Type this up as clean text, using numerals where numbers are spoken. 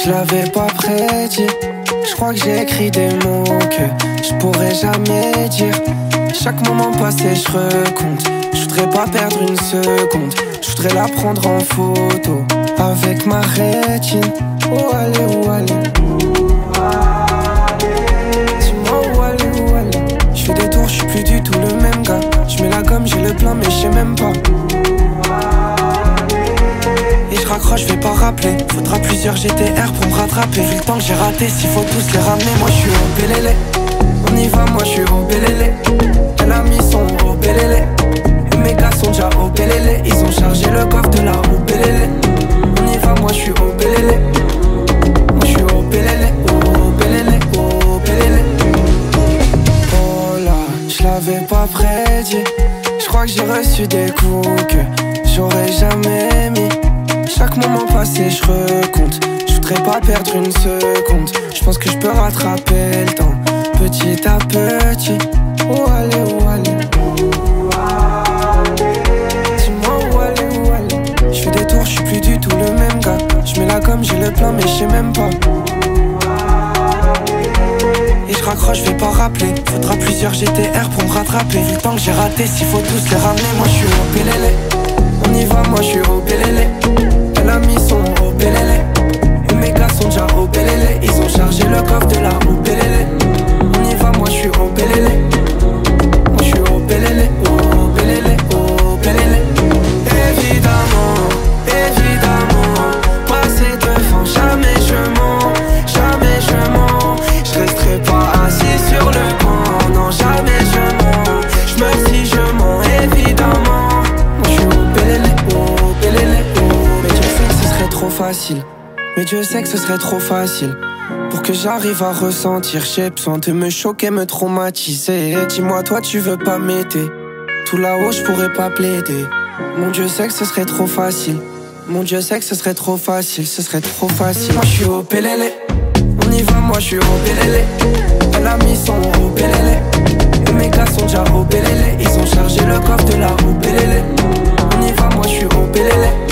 je l'avais pas prédit. Je crois que j'ai écrit des mots que je pourrais jamais dire. Chaque moment passé je recompte. Je voudrais pas perdre une seconde. Je voudrais la prendre en photo avec ma rétine. Où aller, où aller? Dis-moi où aller, où aller? Je fais des tours, je suis plus du tout le même gars. Je mets la gomme, j'ai le plan mais je sais même pas. Et je raccroche, je vais pas rappeler. Faudra plusieurs GTR pour me rattraper. Vu le temps que j'ai raté, s'il faut tous les ramener. Moi je suis au Bélélé. On y va, moi je suis au Bélélé. Elle a mis son au Bélélé. Et mes gars sont déjà au Bélélé. Ils ont chargé le coffre de la au Bélélé. On y va, moi je suis au Bélélé. Moi je suis au Bélélé, au Bélélé, au Bélélé. Oh là, je l'avais pas prédit. Je crois que j'ai reçu des coups que j'aurais jamais mis. Chaque moment passé je recompte. Je voudrais pas perdre une seconde. Je pense que je peux rattraper le temps petit à petit. Où aller, où aller? Dis-moi où aller, où aller? Je fais des tours, je suis plus du tout le même gars. Je mets la gomme, j'ai le plan mais je sais même pas. Et je raccroche, je vais pas rappeler. Faudra plusieurs GTR pour me rattraper. Vu le temps que j'ai raté, s'il faut tous les ramener. Moi je suis au Bélélé. On y va, moi je suis au Bélélé. Elle a mis son au Bélélé. Et mes gars sont déjà au Bélélé. Ils ont chargé le coffre de la au Bélélé. On y va, moi je suis au Bélélé. Moi je suis au Bélélé, au Bélélé, au Bélélé. Évidemment, évidemment, passer devant, jamais je mens, jamais je mens. Je resterai pas assis sur le banc, non jamais je mens. Je me dis je mens, évidemment. Moi je suis au Bélélé, au Bélélé, au. Mais Dieu sait que ce serait trop facile. Mais Dieu sait que ce serait trop facile. Pour que j'arrive à ressentir, j'ai besoin de me choquer, me traumatiser. Dis-moi toi tu veux pas m'aider. Tout là-haut je pourrais pas plaider. Mon Dieu sait que ce serait trop facile. Mon Dieu sait que ce serait trop facile. Ce serait trop facile. Moi je suis au Bélélé. On y va, moi je suis au Bélélé. Elle a mis son au Bélélé. Et mes gars sont déjà au Bélélé. Ils ont chargé le coffre de la au Bélélé. On y va, moi je suis au Bélélé.